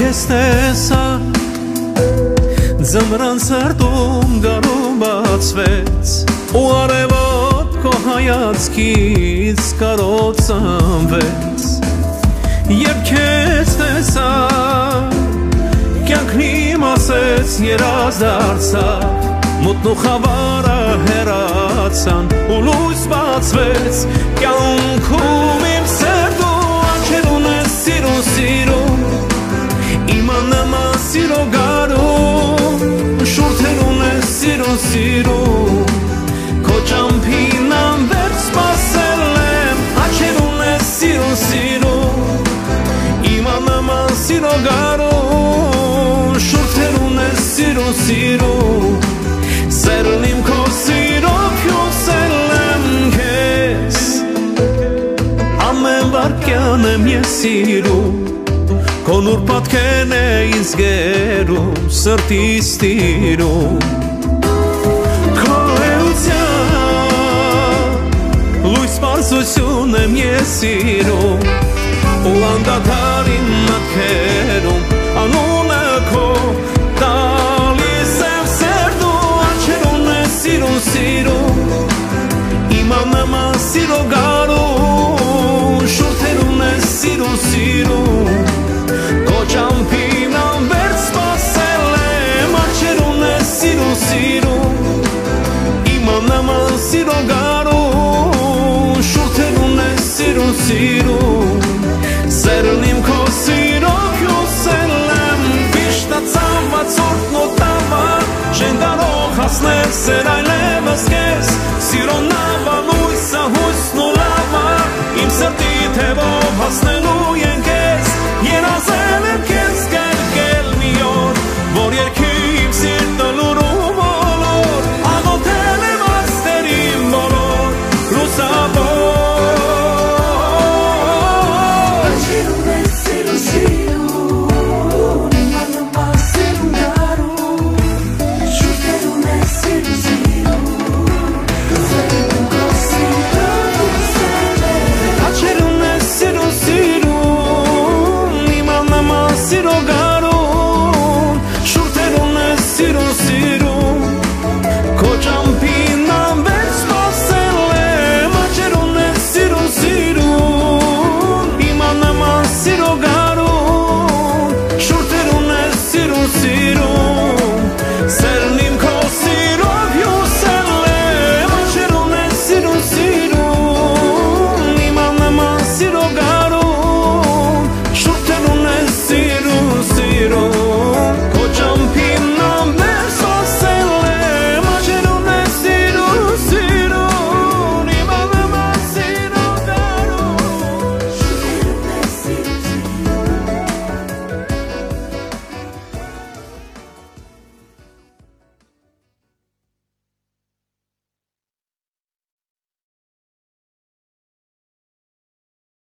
քեզ տեսա ձմռան սրտում գարու բացվեց ու արևոտ քո հայացքից կարոցանվեց երբ քեզ տեսա կյանքն իմ ասեց երազ դարձավ մութն ու խավարը հեռացան ու լույս բացվեց կյանքում իմ սրտու աչքեր ունես սիրուն սիրուն իմը նման սիրո գարուն շուրթեր ունես սիրուն սիրուն քո ճամփին անվերջ սպասել եմ աչքեր ունես սիրուն սիրուն իմը նման սիրո գարուն շուրթեր ունես սիրուն սիրուն Սերն իմ քո սիրով հյուսել եմ քեզ Ամեն վարկյան եմ ես սիրում Քո նուր պատկերն է ինձ գերում Սրտիս տիրում Քո էության Լույս պարզություն եմ ես սիրում Ու անդադար իմ մտքերում Անունը քո Սիրուն իմը նման սիրո գարուն շուրթեր ունես սիրուն սիրուն քո ճամփին անվերջ սպասել եմ աչքեր ունես սիրուն սիրուն իմը նման սիրո գարուն շուրթեր ունես սիրուն սիրուն սերն իմ քո սիրով հյուսել եմ վիշտացավ ացորդ նոտավա չեն կարող հասնել սեր